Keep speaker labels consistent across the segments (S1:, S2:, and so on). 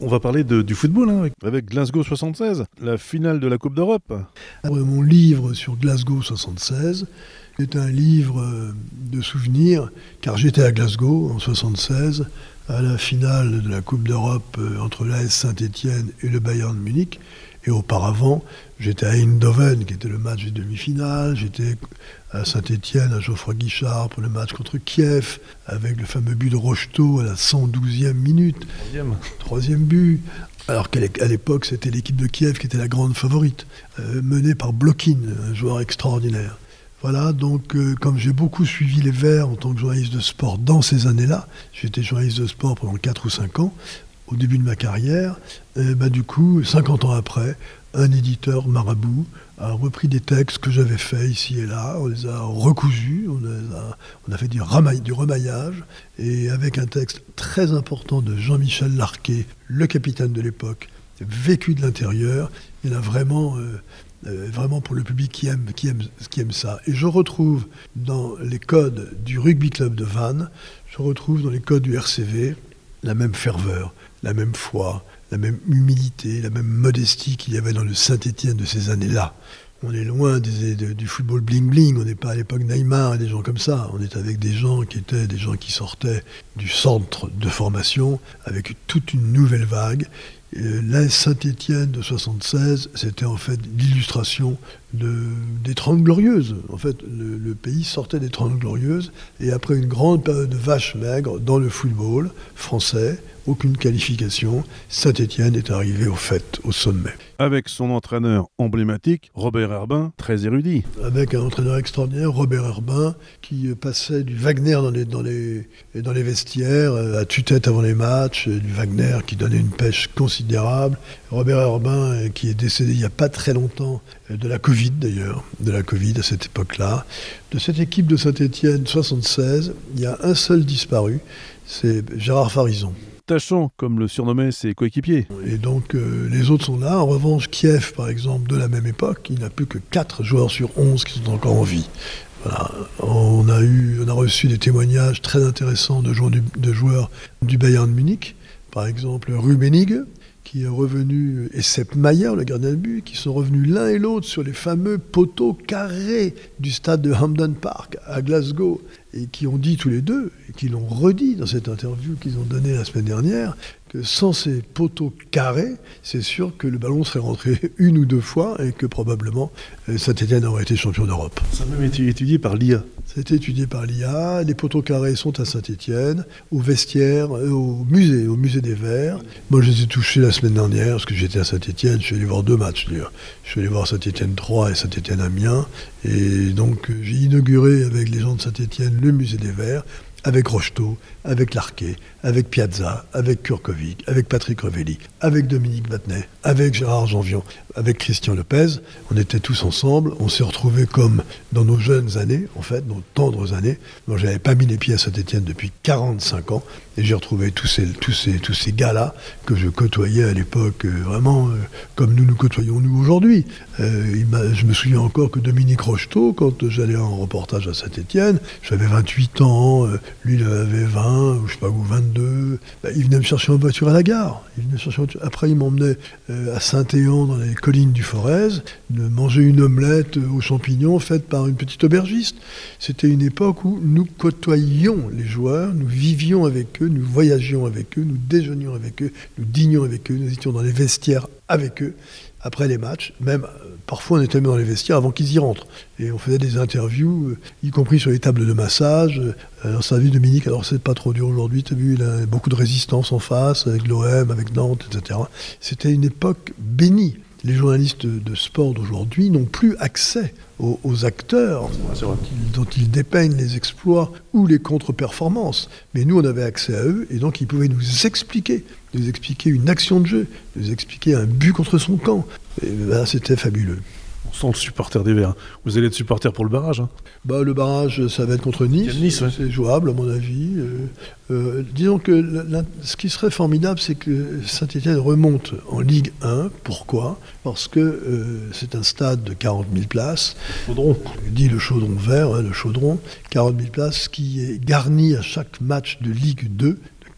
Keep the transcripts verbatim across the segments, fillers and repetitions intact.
S1: On va parler de, du football hein, avec, avec Glasgow soixante-seize, la finale de la Coupe d'Europe.
S2: Mon livre sur Glasgow soixante-seize est un livre de souvenirs, car j'étais à Glasgow en soixante-seize, à la finale de la Coupe d'Europe entre l'A S Saint-Étienne et le Bayern de Munich. Et auparavant, j'étais à Eindhoven, qui était le match des demi-finales. J'étais à Saint-Étienne, à Geoffroy Guichard, pour le match contre Kiev, avec le fameux but de Rocheteau à la cent douzième minute.
S1: Troisième.
S2: Troisième but. Alors qu'à l'époque, c'était l'équipe de Kiev qui était la grande favorite, euh, menée par Blokin, un joueur extraordinaire. Voilà, donc euh, comme j'ai beaucoup suivi les Verts en tant que journaliste de sport dans ces années-là, j'étais journaliste de sport pendant quatre ou cinq ans, au début de ma carrière, et bah, du coup, cinquante ans après, un éditeur marabout a repris des textes que j'avais faits ici et là, on les a recousus, on, les a, on a fait du, ramaille, du remaillage, et avec un texte très important de Jean-Michel Larquet, le capitaine de l'époque, vécu de l'intérieur, il y en a vraiment... Euh, Euh, vraiment pour le public qui aime, qui, aime, qui aime ça. Et je retrouve dans les codes du rugby club de Vannes, je retrouve dans les codes du R C V la même ferveur, la même foi, la même humilité, la même modestie qu'il y avait dans le Saint-Étienne de ces années-là. On est loin des, de, du football bling-bling, on n'est pas à l'époque Neymar et des gens comme ça. On est avec des gens qui étaient des gens qui sortaient du centre de formation avec toute une nouvelle vague. L'A S Saint-Étienne de soixante-seize, c'était en fait l'illustration de, des Trente Glorieuses. En fait, le, le pays sortait des Trente Glorieuses et après une grande période de vache maigre dans le football français, aucune qualification, Saint-Étienne est arrivé au fait, au sommet.
S1: Avec son entraîneur emblématique, Robert Herbin, très érudit.
S2: Avec un entraîneur extraordinaire, Robert Herbin, qui passait du Wagner dans les, dans les, dans les vestiaires, à tue-tête avant les matchs, du Wagner qui donnait une pêche considérable. Robert Herbin, qui est décédé il n'y a pas très longtemps, de la Covid d'ailleurs, de la Covid à cette époque-là. De cette équipe de Saint-Étienne soixante-seize, il y a un seul disparu, c'est Gérard Farison.
S1: Tachant, comme le surnommaient ses coéquipiers.
S2: Et donc euh, les autres sont là. En revanche, Kiev, par exemple, de la même époque, il n'a plus que quatre joueurs sur onze qui sont encore en vie. Voilà. On a eu, on a reçu des témoignages très intéressants de joueurs du, de joueurs du Bayern de Munich. Par exemple, Rummenigge, qui est revenu, et Sepp Maier, le gardien de but, qui sont revenus l'un et l'autre sur les fameux poteaux carrés du stade de Hampden Park à Glasgow, et qui ont dit tous les deux, et qui l'ont redit dans cette interview qu'ils ont donnée la semaine dernière, que sans ces poteaux carrés, c'est sûr que le ballon serait rentré une ou deux fois et que probablement Saint-Étienne aurait été champion d'Europe.
S1: Ça a même été étudié par l'I A.
S2: Ça a été étudié par l'I A. Les poteaux carrés sont à Saint-Étienne, au vestiaire, au musée, au musée des Verts. Moi, je les ai touchés la semaine dernière, parce que j'étais à Saint-Étienne. Je suis allé voir deux matchs, d'ailleurs. Je suis allé voir Saint-Étienne trois et Saint-Étienne Amiens. Et donc, j'ai inauguré avec les gens de Saint-Étienne le musée des Verts, avec Rocheteau, avec Larquet, avec Piazza, avec Kurkovic, avec Patrick Revelli, avec Dominique Vatnet, avec Gérard Janvion, avec Christian Lopez. On était tous ensemble, on s'est retrouvés comme dans nos jeunes années, en fait, nos tendres années. Moi, je n'avais pas mis les pieds à Saint-Étienne depuis quarante-cinq ans, et j'ai retrouvé tous ces, tous ces, tous ces gars-là que je côtoyais à l'époque, euh, vraiment euh, comme nous nous côtoyons nous aujourd'hui. Euh, il m'a, je me souviens encore que Dominique Rocheteau, quand j'allais en reportage à Saint-Étienne, j'avais vingt-huit ans, euh, lui il avait vingt, ou je sais pas où, vingt-deux, bah, il venait me chercher en voiture à la gare. Il venait me chercher en voiture. Après, il m'emmenait euh, à Saint-Éan, dans les collines du Forez, de manger une omelette aux champignons faite par une petite aubergiste. C'était une époque où nous côtoyions les joueurs, nous vivions avec eux, nous voyagions avec eux, nous déjeunions avec eux, nous dînions avec eux, nous étions dans les vestiaires avec eux. Après les matchs, même euh, parfois on était même dans les vestiaires avant qu'ils y rentrent. Et on faisait des interviews, euh, y compris sur les tables de massage. Euh, alors ça a vu Dominique, alors c'est pas trop dur aujourd'hui, tu as vu, il a beaucoup de résistance en face, avec l'O M, avec Nantes, et cetera. C'était une époque bénie. Les journalistes de sport d'aujourd'hui n'ont plus accès aux, aux acteurs dont ils, dont ils dépeignent les exploits ou les contre-performances. Mais nous, on avait accès à eux, et donc ils pouvaient nous expliquer, nous expliquer une action de jeu, nous expliquer un but contre son camp. Et ben, c'était fabuleux.
S1: On sent le supporter des Verts. Vous allez être supporter pour le barrage hein.
S2: Bah, le barrage, ça va être contre Nice.
S1: Nice ouais.
S2: C'est jouable, à mon avis. Euh, euh, disons que la, la, ce qui serait formidable, c'est que Saint-Étienne remonte en Ligue un. Pourquoi ? Parce que euh, c'est un stade de quarante mille places.
S1: Chaudron.
S2: Dit le chaudron vert, hein, le chaudron. quarante mille places qui est garni à chaque match de Ligue deux.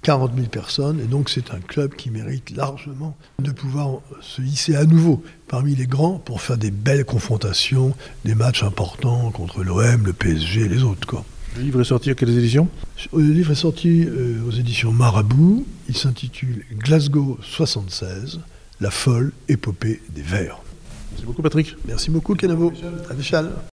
S2: quarante mille personnes, et donc c'est un club qui mérite largement de pouvoir se hisser à nouveau parmi les grands pour faire des belles confrontations, des matchs importants contre l'O M, le P S G et les autres, quoi.
S1: Le livre est sorti à quelles éditions ?
S2: Le livre est sorti euh, aux éditions Marabout. Il s'intitule Glasgow soixante-seize, la folle épopée des Verts.
S1: Merci beaucoup Patrick.
S2: Merci beaucoup Kenavo. À Michel.